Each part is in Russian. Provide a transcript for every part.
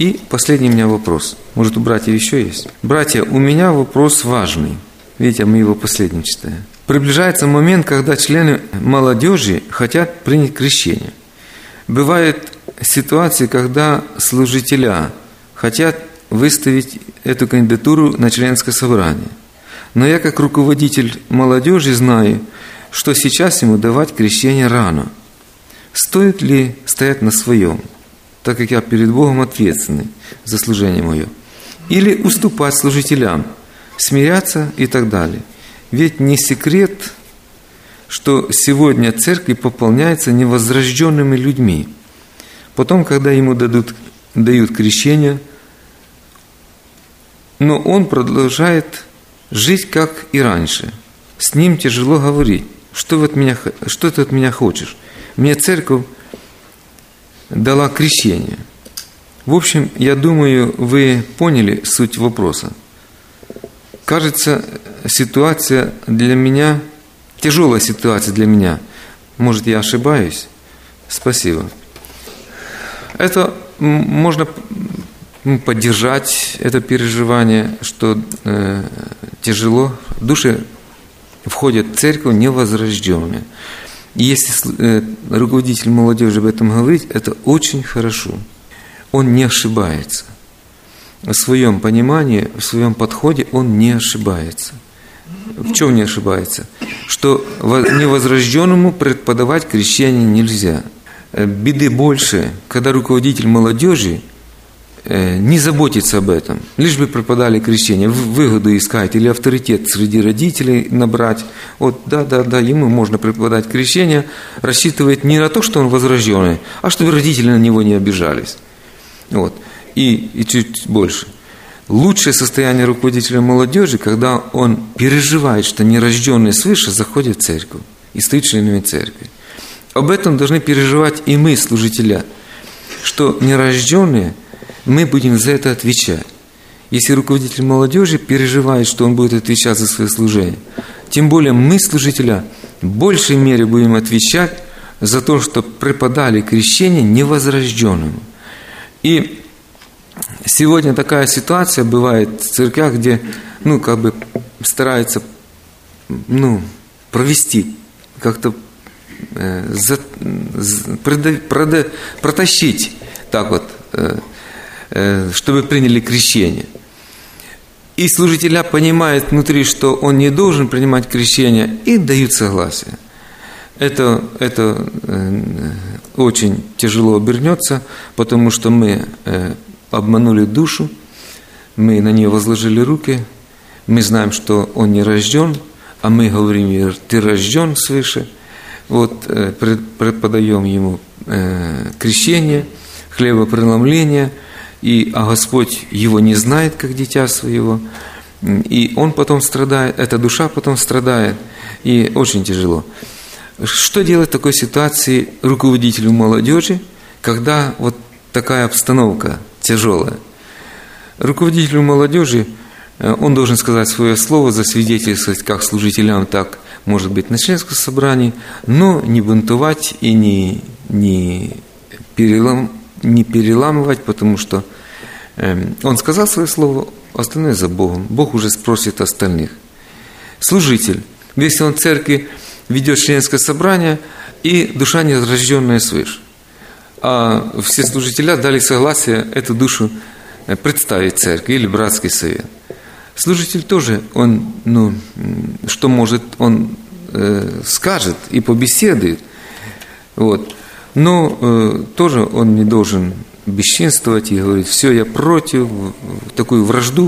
И последний у меня вопрос. Может, у братьев еще есть? Братья, у меня вопрос важный. Видите, мы его последним читаем. Приближается момент, когда члены молодежи хотят принять крещение. Бывают ситуации, когда служителя хотят выставить эту кандидатуру на членское собрание. Но я, как руководитель молодежи, знаю, что сейчас ему давать крещение рано. Стоит ли стоять на своем, так как я перед Богом ответственный за служение мое? Или уступать служителям, смиряться и так далее? Ведь не секрет, что сегодня церковь пополняется невозрожденными людьми. Потом, когда ему дают крещение, но он продолжает жить, как и раньше. С ним тяжело говорить. Что ты от меня хочешь? Мне церковь дала крещение. В общем, я думаю, вы поняли суть вопроса. Кажется, ситуация для меня, тяжелая ситуация для меня. Может, я ошибаюсь? Спасибо. Это можно поддержать, это переживание, что тяжело. Души входят в церковь невозрожденные. И если руководитель молодежи об этом говорит, это очень хорошо. Он не ошибается. В своем понимании, в своем подходе он не ошибается. В чем не ошибается? Что невозрожденному преподавать крещение нельзя. Беды больше, когда руководитель молодежи не заботится об этом. Лишь бы преподали крещение, выгоду искать или авторитет среди родителей набрать. Вот, да, ему можно преподать крещение, рассчитывает не на то, что он возрожденный, а чтобы родители на него не обижались. Вот. И чуть больше. Лучшее состояние руководителя молодежи, когда он переживает, что нерожденные свыше заходят в церковь и стоят членами церкви. Об этом должны переживать и мы, служителя, что нерожденные, мы будем за это отвечать. Если руководитель молодежи переживает, что он будет отвечать за свое служение, тем более мы, служителя, в большей мере будем отвечать за то, что преподали крещение невозрожденному. И сегодня такая ситуация бывает в церквях, где, стараются, провести, как-то протащить, так вот, чтобы приняли крещение. И служителя понимают внутри, что он не должен принимать крещение, и дают согласие. Это очень тяжело обернется, потому что мы обманули душу, мы на нее возложили руки, мы знаем, что он не рожден, а мы говорим, ты рожден свыше. Вот преподаем ему крещение, хлебопреломление, а Господь его не знает, как дитя своего, и он потом страдает, эта душа потом страдает, и очень тяжело. Что делать в такой ситуации руководителю молодежи, когда вот такая обстановка тяжелая? Руководителю молодежи он должен сказать свое слово, засвидетельствовать как служителям, так, может быть, на членском собрании, но не бунтовать и не переламывать, потому что он сказал свое слово, остальное за Богом. Бог уже спросит остальных. Служитель, если он в церкви ведет членское собрание, и душа нерожденная свыше, а все служителя дали согласие эту душу представить церкви или братский совет. Служитель тоже, он, что может, он скажет и побеседует, вот. Но тоже он не должен бесчинствовать и говорить, все, я против, такую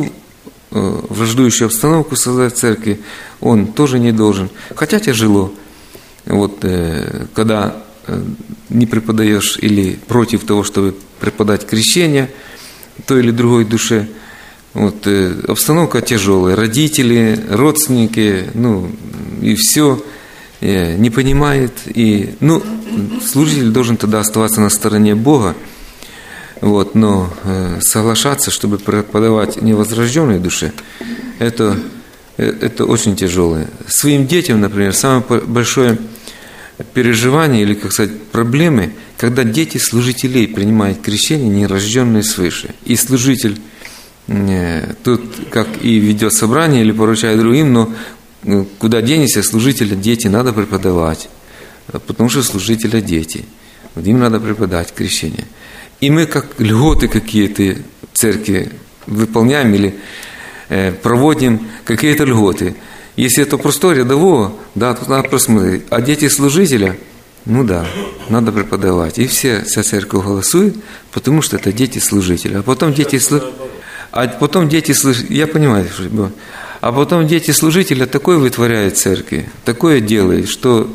враждующую обстановку создать в церкви, он тоже не должен. Хотя тяжело, вот, когда не преподаешь или против того, чтобы преподать крещение той или другой душе, вот, обстановка тяжелая, родители, родственники, и все не понимает, и, служитель должен тогда оставаться на стороне Бога, вот, но соглашаться, чтобы преподавать невозрожденной душе, это очень тяжелое. Своим детям, например, самое большое переживание или, как сказать, проблемы, когда дети служителей принимают крещение, не рожденные свыше. И служитель тут как и ведет собрание или поручает другим, но куда денешься, служителя дети надо преподавать, потому что служителя дети. Вот им надо преподать крещение. И мы как льготы какие-то в церкви выполняем или проводим какие-то льготы. Если это простое рядового, да, тут надо просмотреть. А дети служителя, ну да, надо преподавать. И вся церковь голосует, потому что это дети служителя. А потом дети служителя, я понимаю, что... А потом дети служителя такое вытворяют в церкви, такое делают, что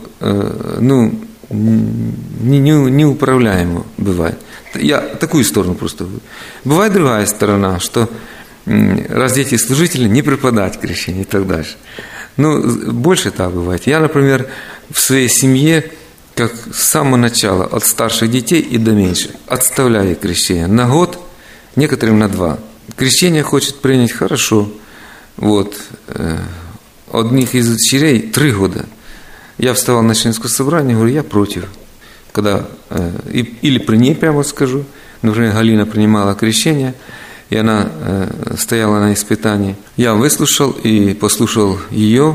неуправляемо бывает. Я такую сторону просто говорю. Бывает другая сторона, что раз дети служители, не преподать крещение и так дальше. Больше так бывает. Я, например, в своей семье, как с самого начала, от старших детей и до меньших, отставляю крещение на год, некоторым на 2. Крещение хочет принять хорошо. Вот. Одних из дочерей 3 года. Я вставал на членское собрание, говорю, я против. Когда, или при ней прямо скажу, например, Галина принимала крещение, и она стояла на испытании. Я выслушал и послушал ее,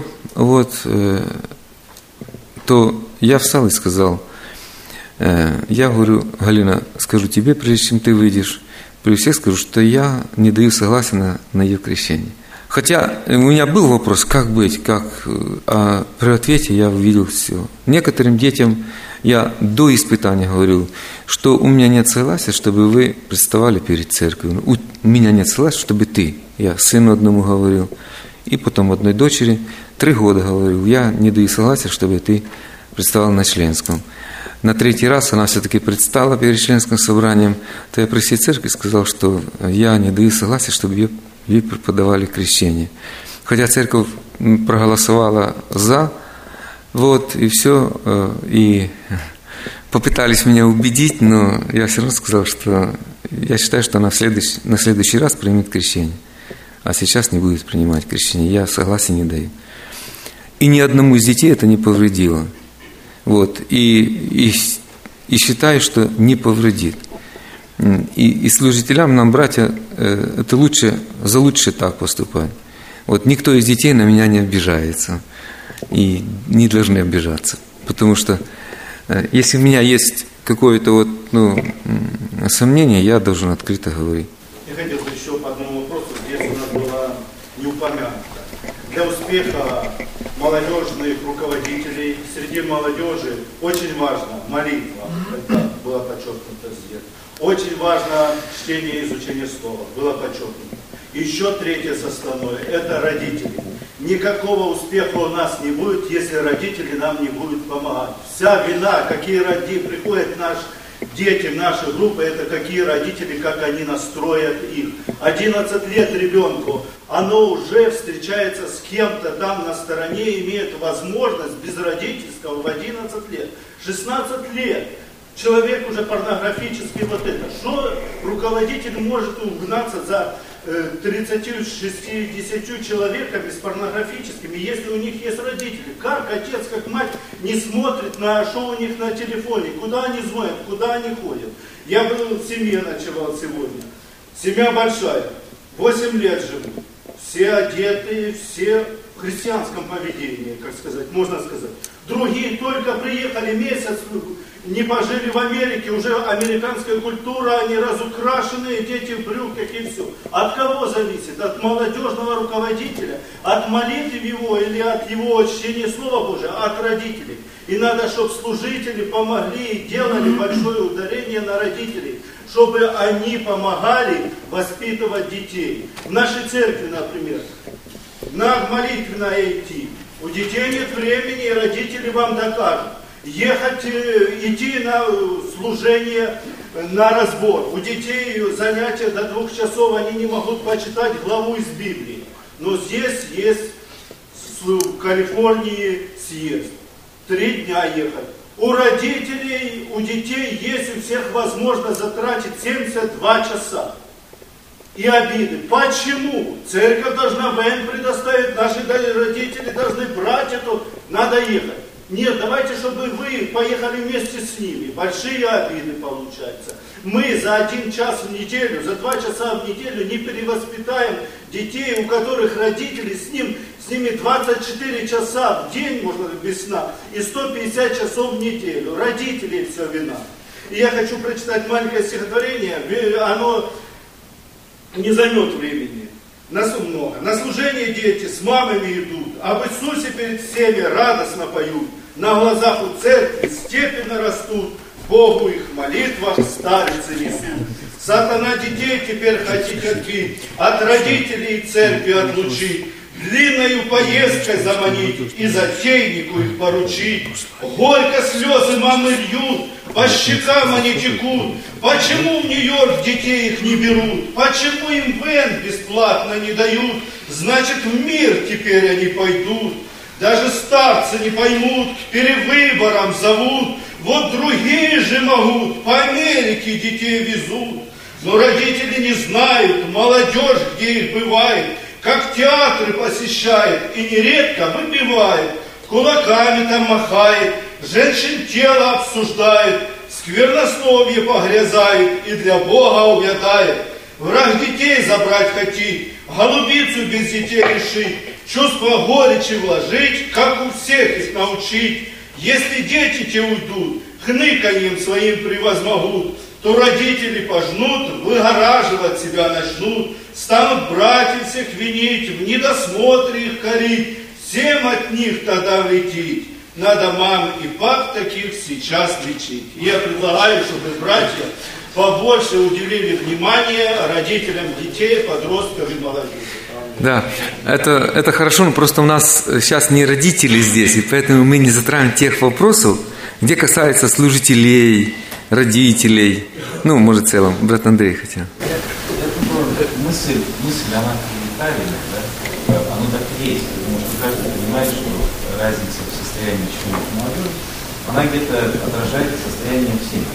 то я встал и сказал, я говорю, Галина, скажу тебе, прежде чем ты выйдешь, при всех скажу, что я не даю согласия на ее крещение. Хотя у меня был вопрос, как быть, а при ответе я увидел все. Некоторым детям я до испытания говорил, что у меня нет согласия, чтобы вы представали перед церковью. У меня нет согласия, чтобы ты. Я сыну одному говорил, и потом одной дочери 3 года говорил, я не даю согласия, чтобы ты представал на членском. На 3-й раз она все-таки предстала перед членским собранием, то я при всей церкви сказал, что я не даю согласия, чтобы ей преподавали крещение. Хотя церковь проголосовала за, и все, и попытались меня убедить, но я все равно сказал, что я считаю, что она на следующий раз примет крещение, а сейчас не будет принимать крещение. Я согласия не даю. И ни одному из детей это не повредило. И считаю, что не повредит. И служителям, нам, братья, это за лучше так поступать. Никто из детей на меня не обижается. И не должны обижаться. Потому что если у меня есть какое-то сомнение, я должен открыто говорить. Я хотел бы еще по одному вопросу, здесь у нас было не упомянуто. Для успеха молодежных руководителей среди молодежи очень важна молитва. Это было подчеркнуто здесь. Очень важно чтение и изучение слова. Было подчеркнуто. Еще 3-е составное – это родители. Никакого успеха у нас не будет, если родители нам не будут помогать. Вся вина, какие приходят дети в наши группы, это какие родители, как они настроят их. 11 лет ребенку, оно уже встречается с кем-то там на стороне, имеет возможность без родительского в 11 лет. 16 лет. Человек уже порнографический Что руководитель может угнаться за 30-60 человеками с порнографическими, если у них есть родители? Как отец, как мать не смотрит что у них на телефоне, куда они звонят, куда они ходят? Я был в семье ночевал сегодня. Семья большая, 8 лет живут. Все одетые, все в христианском поведении, можно сказать. Другие только приехали месяц, не пожили в Америке, уже американская культура, они разукрашенные, дети в брюках и все. От кого зависит? От молодежного руководителя, от молитвы его или от его чтения Слова Божия, от родителей. И надо, чтобы служители помогли и делали большое ударение на родителей, чтобы они помогали воспитывать детей. В нашей церкви, например, на молитвенное идти. У детей нет времени, и родители вам докажут. Идти на служение, на разбор. У детей занятия до 2 часов, они не могут почитать главу из Библии. Но здесь есть в Калифорнии съезд. 3 дня ехать. У родителей, у детей есть у всех возможность затратить 72 часа. И обиды. Почему? Церковь должна предоставить, наши родители должны брать надо ехать. Нет, давайте, чтобы вы поехали вместе с ними. Большие обиды получаются. Мы за 1 час в неделю, за 2 часа в неделю не перевоспитаем детей, у которых родители с ними 24 часа в день, можно без сна, и 150 часов в неделю. Родителей все вина. И я хочу прочитать маленькое стихотворение, оно не займет времени. Нас много. На служение дети с мамами идут, об Иисусе перед всеми радостно поют. На глазах у церкви степенно растут, Богу их молитвах старицы несут. Сатана детей теперь хотит отбить, от родителей и церкви отлучить, длинною поездкой заманить и затейнику их поручить. Горько слезы мамы льют, по щекам они текут. Почему в Нью-Йорк детей их не берут? Почему им вен бесплатно не дают? Значит, в мир теперь они пойдут. Даже старцы не поймут, к перевыборам зовут. Вот другие же могут, по Америке детей везут. Но родители не знают, молодежь, где их бывает, как театры посещает и нередко выпивает, кулаками там махает, женщин тело обсуждает, сквернословие погрязает и для Бога увядает. Враг детей забрать хотит, голубицу без детей решить, чувство горечи вложить, как у всех их научить. Если дети те уйдут, хныканьем своим превозмогут, то родители пожнут, выгораживать себя начнут, станут братьев всех винить, в недосмотре их корить, всем от них тогда вредить. Надо мам и пап таких сейчас лечить. И я предлагаю, чтобы братья побольше уделили внимание родителям детей, подростков и молодежи. Да, это хорошо, но просто у нас сейчас не родители здесь, и поэтому мы не затронем тех вопросов, где касается служителей, родителей. Ну, может, в целом. Брат Андрей хотел. Я думаю, мысль она правильная, да? Оно так и есть, потому что каждый понимает, что разница в состоянии человека и молодежи, она где-то отражает состояние всех.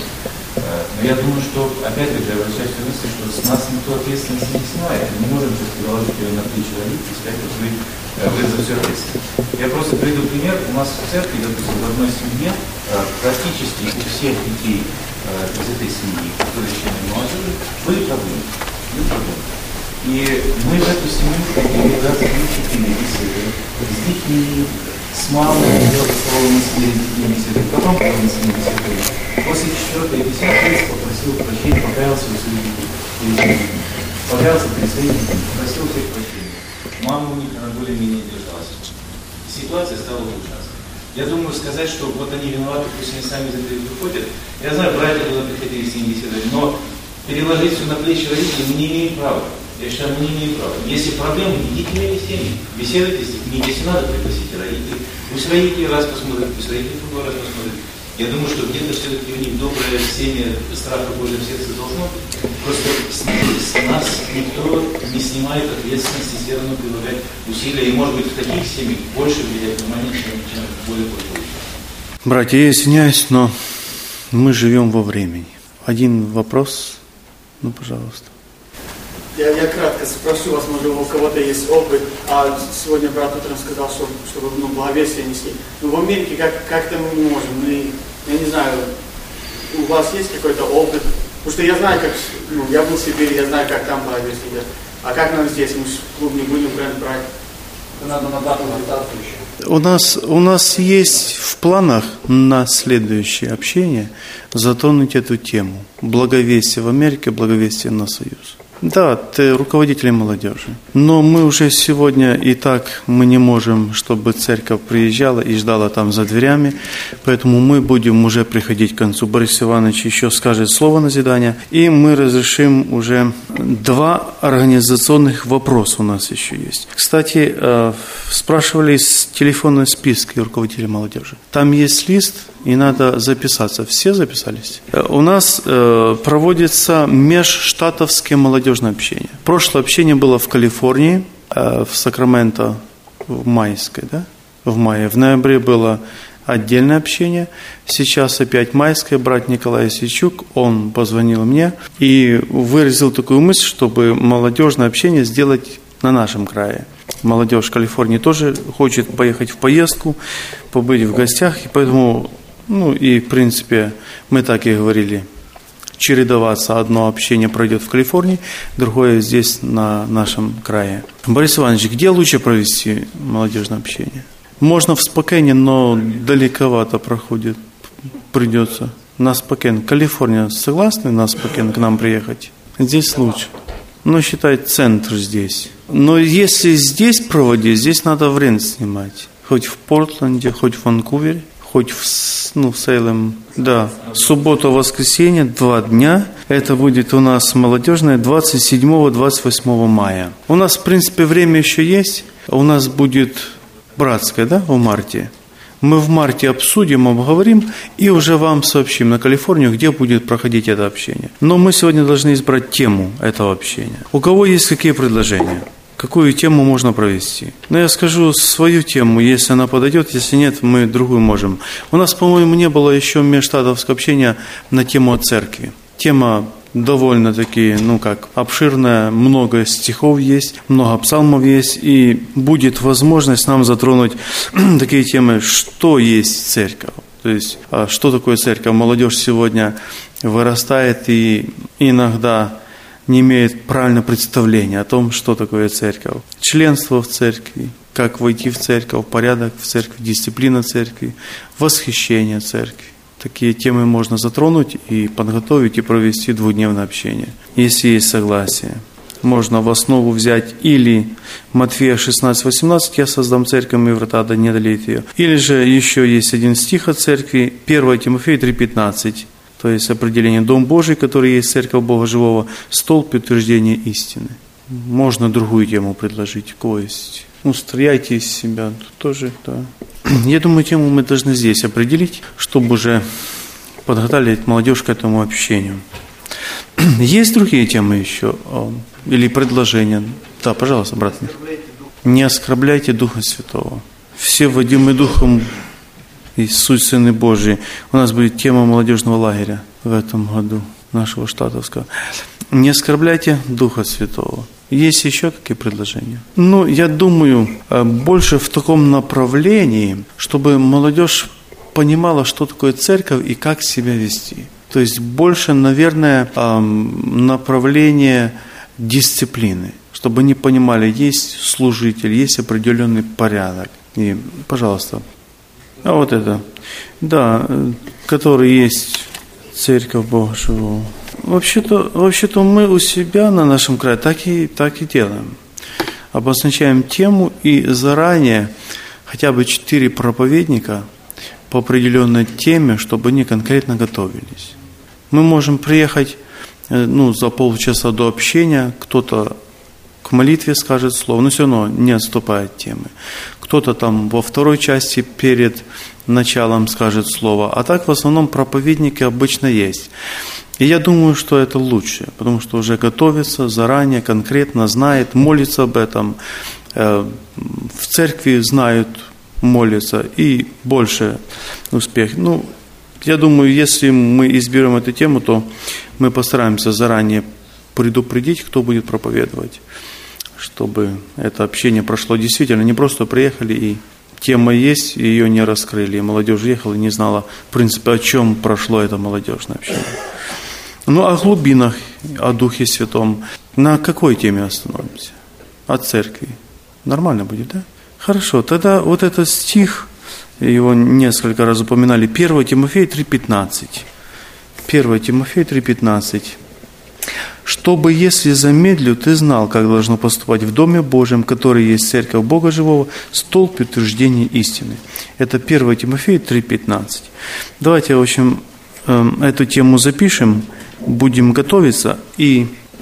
Но я думаю, что, опять-таки, я обращаюсь к мысли, что с нас никто ответственности не снимает. Мы не можем сейчас переложить ее на плечи родителей и сказать, что вы за все ответственны. Я просто приведу пример. У нас в церкви, допустим, в одной семье практически у всех детей из этой семьи, которые члены молодежи, были проблемы. И мы в эту семью ходили раз, 3-4 беседы с детьми, с мамой, мы с ними беседы, потом мы с ними беседы. После 4-й и 10-й попросил прощения, покаялся у своих детей. Покаялся перед своими детьми, попросил всех прощения. Мама у них, она более-менее держалась. Ситуация стала улучшаться. Я думаю, сказать, что вот они виноваты, пусть они сами из этого выходят. Я знаю, братья туда приходили с ними беседовать, но переложить все на плечи родителей мы не имеем права. Я считаю, мы не имеем права. Если проблемы, идите вместе с ними, беседуйте с детьми. Если надо, пригласите родителей. Пусть родители раз посмотрят, пусть родители другой раз посмотрят. Я думаю, что где-то все-таки у них доброе семя страха Божьего в сердце должно быть. Просто с нас никто не снимает ответственности, все равно прилагать усилия. И, может быть, в таких семьях больше влияет внимание, чем более пожилых. Братья, я извиняюсь, но мы живем во времени. Один вопрос, пожалуйста. Я кратко спрошу вас, может, у кого-то есть опыт, а сегодня брат утром сказал, чтобы благовестие несли. Но в Америке как-то мы не можем. Я не знаю, у вас есть какой-то опыт? Потому что я знаю, как, я был в Сибири, я знаю, как там благовестие идет. А как нам здесь? Мы в клуб не будем брать. Надо на дату еще. У нас есть в планах на следующее общение затронуть эту тему. Благовестие в Америке, благовестие на Союз. Да, ты руководитель молодежи. Но мы уже сегодня и так мы не можем, чтобы церковь приезжала и ждала там за дверями. Поэтому мы будем уже приходить к концу. Борис Иванович еще скажет слово назидания. И мы разрешим уже 2 организационных вопроса у нас еще есть. Кстати, спрашивали из телефонного списка руководителей молодежи. Там есть лист, и надо записаться. Все записались? У нас проводится межштатовское молодежное общение. Прошлое общение было в Калифорнии, в Сакраменто, в майской, да? В мае. В ноябре было отдельное общение. Сейчас опять майское. Брат Николай Сичук, он позвонил мне и выразил такую мысль, чтобы молодежное общение сделать на нашем крае. молодежь Калифорнии тоже хочет поехать в поездку, побыть в гостях, и поэтому, и в принципе, мы так и говорили, чередоваться. Одно общение пройдет в Калифорнии, другое здесь, на нашем крае. Борис Иванович, где лучше провести молодежное общение? Можно в Спокейне, но далековато придется. На Спокейн. Калифорния, согласны на Спокейн к нам приехать? Здесь лучше. Считай, центр здесь. Но если здесь проводить, здесь надо в рент снимать. Хоть в Портленде, хоть в Ванкувере, хоть в Сейлем. Да, суббота-воскресенье, 2 дня. Это будет у нас молодежное 27-28 мая. У нас, в принципе, время еще есть. У нас будет братское, в марте. Мы в марте обсудим, обговорим и уже вам сообщим на Калифорнию, где будет проходить это общение. Но мы сегодня должны избрать тему этого общения. У кого есть какие предложения? Какую тему можно провести? Я скажу свою тему, если она подойдет, если нет, мы другую можем. У нас, по-моему, не было еще межштатовского общения на тему о церкви. Тема довольно-таки, обширная, много стихов есть, много псалмов есть, и будет возможность нам затронуть такие темы, что есть церковь. То есть, что такое церковь? Молодежь сегодня вырастает и иногда не имеет правильного представления о том, что такое церковь. Членство в церкви, как войти в церковь, порядок в церкви, дисциплина церкви, восхищение церкви. Такие темы можно затронуть и подготовить, и провести 2-дневное общение. Если есть согласие, можно в основу взять или Матфея 16:18, «Я создам церковь, и врата да не одолеют ее». Или же еще есть один стих от церкви, 1 Тимофея 3:15, то есть определение «Дом Божий, который есть церковь Бога Живого, столб утверждения истины». Можно другую тему предложить, кого есть. Стреляйте из себя, тоже, да. Я думаю, тему мы должны здесь определить, чтобы уже подготовить молодежь к этому общению. Есть другие темы еще? Или предложения? Да, пожалуйста, брат. Не оскорбляйте Духа Святого. Все водимые Духом и суть Сыны Божии. У нас будет тема молодежного лагеря в этом году, нашего штатовского. Не оскорбляйте Духа Святого. Есть еще какие предложения? Я думаю, больше в таком направлении, чтобы молодежь понимала, что такое церковь и как себя вести. То есть больше, наверное, направление дисциплины, чтобы они понимали, есть служитель, есть определенный порядок. И, пожалуйста, вот это, который есть церковь Бога Живого. Вообще-то мы у себя на нашем крае так и делаем. Обозначаем тему и заранее хотя бы 4 проповедника по определенной теме, чтобы они конкретно готовились. Мы можем приехать за полчаса до общения, кто-то к молитве скажет слово, но все равно не отступает от темы. Кто-то там во второй части перед началом скажет слово, а так в основном проповедники обычно есть. И я думаю, что это лучше, потому что уже готовится заранее, конкретно знает, молится об этом. В церкви знают, молятся, и больше успех. Я думаю, если мы изберем эту тему, то мы постараемся заранее предупредить, кто будет проповедовать, чтобы это общение прошло действительно, не просто приехали и тема есть, и ее не раскрыли, и молодежь ехала и не знала, в принципе, о чем прошло это молодежное общение. О глубинах, о Духе Святом. На какой теме остановимся? О церкви. Нормально будет, да? Хорошо, тогда вот этот стих, его несколько раз упоминали, 1 Тимофея 3:15. 1 Тимофея 3:15. «Чтобы, если замедлю, ты знал, как должно поступать в Доме Божьем, который есть церковь Бога Живого, столб утверждения истины». Это 1 Тимофея 3:15. Давайте, в общем, эту тему запишем, будем готовиться. И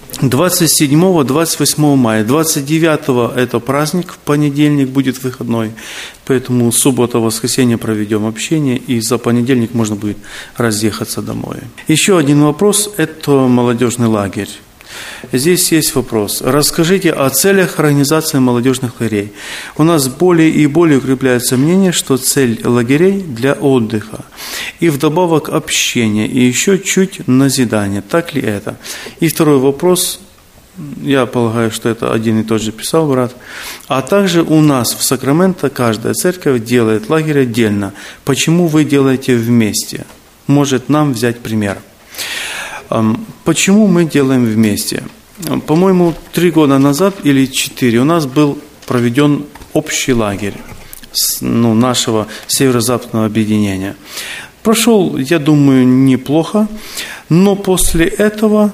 27-28 мая, 29 это праздник, в понедельник будет выходной, поэтому суббота, воскресенье проведем общение, и за понедельник можно будет разъехаться домой. Еще один вопрос – это молодежный лагерь. Здесь есть вопрос. Расскажите о целях организации молодежных лагерей. У нас более и более укрепляется мнение, что цель лагерей для отдыха. И вдобавок общение, и еще чуть назидание. Так ли это? И второй вопрос. Я полагаю, что это один и тот же писал брат. А также у нас в Сакраменто каждая церковь делает лагерь отдельно. Почему вы делаете вместе? Может нам взять пример. Почему мы делаем вместе? По-моему, 3 года назад или 4 у нас был проведен общий лагерь нашего северо-западного объединения. Прошел, я думаю, неплохо, но после этого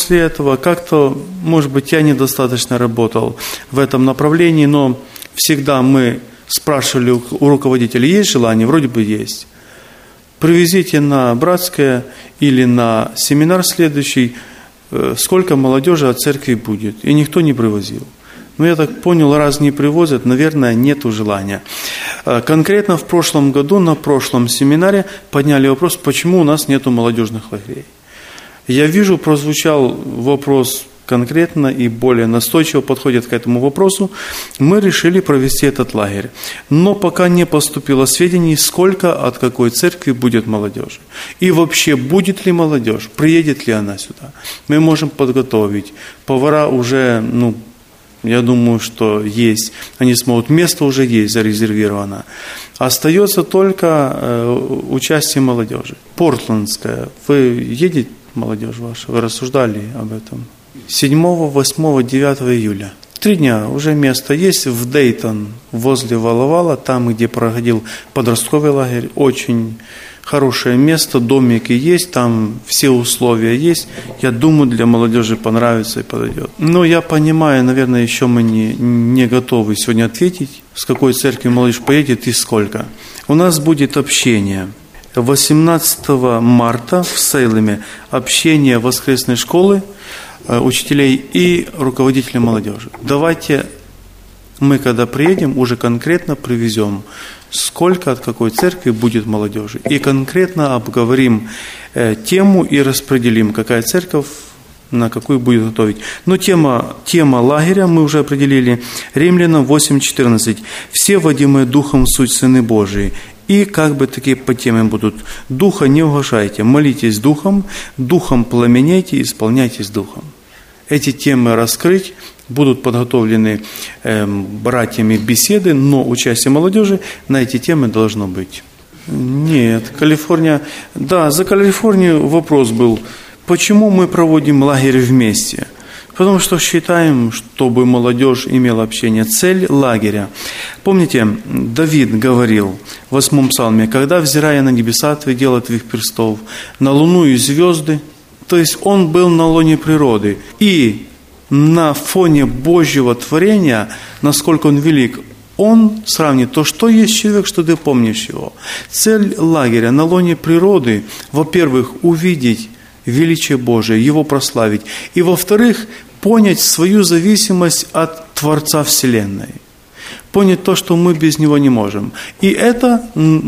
как-то, может быть, я недостаточно работал в этом направлении, но всегда мы спрашивали у руководителей, есть желание? Вроде бы есть. Привезите на братское или на семинар следующий, сколько молодежи от церкви будет. И никто не привозил. Но я так понял, раз не привозят, наверное, нету желания. Конкретно в прошлом году, на прошлом семинаре подняли вопрос, почему у нас нету молодежных лагерей. Я вижу, прозвучал вопрос конкретно и более настойчиво подходит к этому вопросу. Мы решили провести этот лагерь. Но пока не поступило сведений, сколько от какой церкви будет молодежи. И вообще, будет ли молодежь, приедет ли она сюда. Мы можем подготовить. Повара уже, я думаю, что есть. Они смогут, место уже есть зарезервировано. Остается только участие молодежи. Портландская. Вы едете, молодежь ваша? Вы рассуждали об этом? 7, 8, 9 июля. 3 дня. Уже место есть в Дейтон, возле Вала-Вала, там, где проходил подростковый лагерь. Очень хорошее место, домики есть, там все условия есть. Я думаю, для молодежи понравится и подойдет. Но я понимаю, наверное, еще мы не готовы сегодня ответить, с какой церкви молодежь поедет и сколько. У нас будет общение. 18 марта в Сейлеме общение воскресной школы, учителей и руководителей молодежи. Давайте мы, когда приедем, уже конкретно привезем, сколько от какой церкви будет молодежи. И конкретно обговорим тему и распределим, какая церковь на какую будет готовить. Но тема лагеря мы уже определили. Римлянам 8:14. «Все, водимые Духом, суть сыны Божии». И такие подтемы будут. Духа не угашайте, молитесь Духом, Духом пламеняйте, исполняйтесь Духом. Эти темы раскрыть, будут подготовлены братьями беседы, но участие молодежи на эти темы должно быть. Нет, Калифорния, да, за Калифорнию вопрос был, почему мы проводим лагерь вместе? Потому что считаем, чтобы молодежь имела общение. Цель лагеря. Помните, Давид говорил в 8 псалме, когда, взирая на небеса твои, дела твоих перстов, на луну и звезды, то есть он был на лоне природы. И на фоне Божьего творения, насколько он велик, он сравнит то, что есть человек, что ты помнишь его. Цель лагеря на лоне природы, во-первых, увидеть величие Божие, Его прославить. И, во-вторых, понять свою зависимость от Творца Вселенной. Понять то, что мы без Него не можем. И это,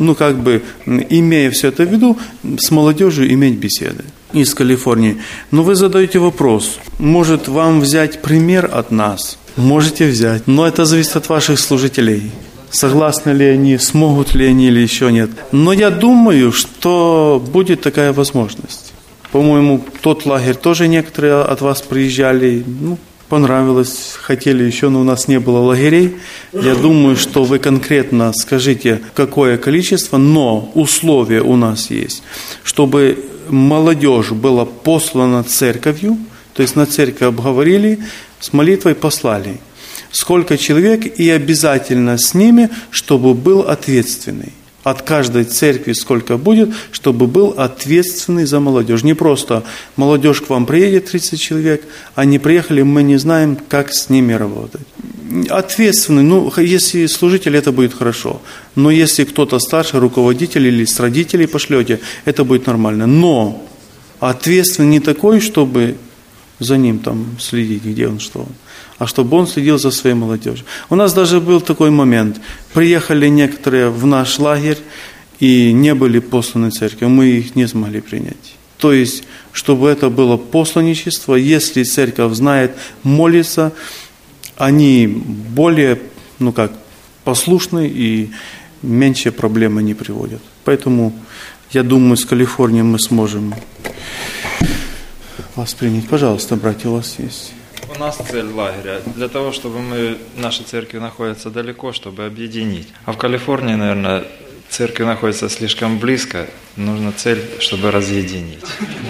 имея все это в виду, с молодежью иметь беседы. Из Калифорнии. Но вы задаете вопрос, может вам взять пример от нас? Можете взять, но это зависит от ваших служителей. Согласны ли они, смогут ли они или еще нет. Но я думаю, что будет такая возможность. По-моему, тот лагерь тоже некоторые от вас приезжали, понравилось, хотели еще, но у нас не было лагерей. Я думаю, что вы конкретно скажите, какое количество, но условия у нас есть, чтобы молодежь была послана церковью, то есть на церковь обговорили, с молитвой послали. Сколько человек и обязательно с ними, чтобы был ответственный. От каждой церкви сколько будет, чтобы был ответственный за молодежь. Не просто молодежь к вам приедет, 30 человек, они приехали, мы не знаем, как с ними работать. Ответственный, если служитель, это будет хорошо. Но если кто-то старше, руководитель или с родителей пошлете, это будет нормально. Но ответственный не такой, чтобы за ним следить, где он, что он, а чтобы он следил за своей молодежью. У нас даже был такой момент. Приехали некоторые в наш лагерь и не были посланы церковью. Мы их не смогли принять. То есть, чтобы это было посланничество, если церковь знает, молится, они более, послушны и меньше проблемы не приводят. Поэтому, я думаю, с Калифорнией мы сможем вас принять. Пожалуйста, братья, у вас есть. У нас цель лагеря для того, чтобы наши церкви находятся далеко, чтобы объединить. А в Калифорнии, наверное, церкви находятся слишком близко, нужна цель, чтобы разъединить.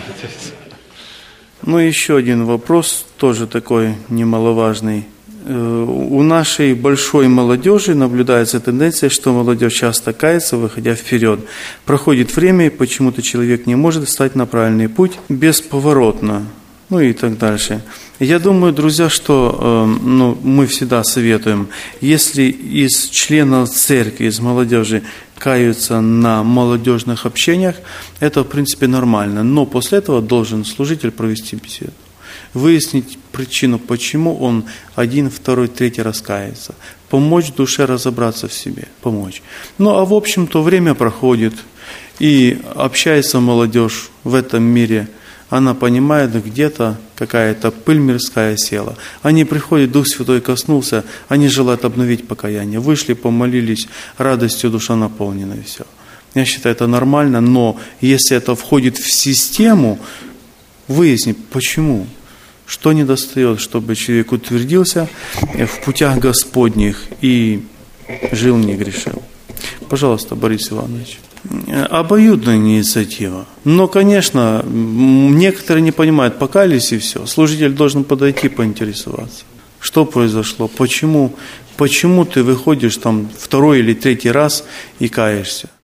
Ну, еще один вопрос, тоже такой немаловажный. У нашей большой молодежи наблюдается тенденция, что молодежь часто кается, выходя вперед. Проходит время, и почему-то человек не может встать на правильный путь бесповоротно, ну и так дальше. Я думаю, друзья, что мы всегда советуем, если из членов церкви, из молодежи каются на молодежных общениях, это в принципе нормально, но после этого должен служитель провести беседу. Выяснить причину, почему он один, второй, третий раскается. Помочь душе разобраться в себе. Помочь. Ну, а в общем-то время проходит. И общается молодежь в этом мире. Она понимает, где-то какая-то пыль мирская села. Они приходят, Дух Святой коснулся. Они желают обновить покаяние. Вышли, помолились, радостью душа наполнена, и все. Я считаю, это нормально. Но если это входит в систему, выяснить, почему. Что недостает, чтобы человек утвердился в путях Господних и жил, не грешил? Пожалуйста, Борис Иванович. Обоюдная инициатива. Но, конечно, некоторые не понимают, покаялись и все. Служитель должен подойти, поинтересоваться. Что произошло? Почему ты выходишь там второй или третий раз и каешься?